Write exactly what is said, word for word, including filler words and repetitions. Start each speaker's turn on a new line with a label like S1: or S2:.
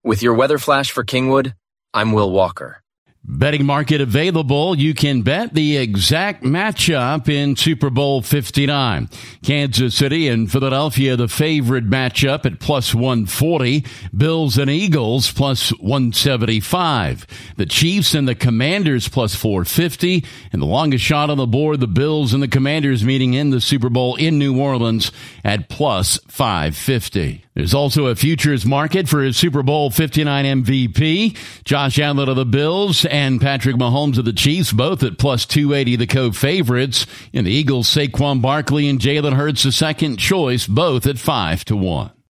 S1: With your weather flash for Kingwood, I'm Will Walker.
S2: Betting market available. You can bet the exact matchup in Super Bowl fifty-nine. Kansas City and Philadelphia, the favorite matchup at plus one forty. Bills and Eagles plus one seventy-five. The Chiefs and the Commanders plus four fifty. And the longest shot on the board, the Bills and the Commanders meeting in the Super Bowl in New Orleans at plus five fifty. There's also a futures market for his Super Bowl fifty-nine M V P. Josh Allen of the Bills and Patrick Mahomes of the Chiefs, both at plus two eighty, the co-favorites. In the Eagles, Saquon Barkley and Jalen Hurts, the second choice, both at five to one.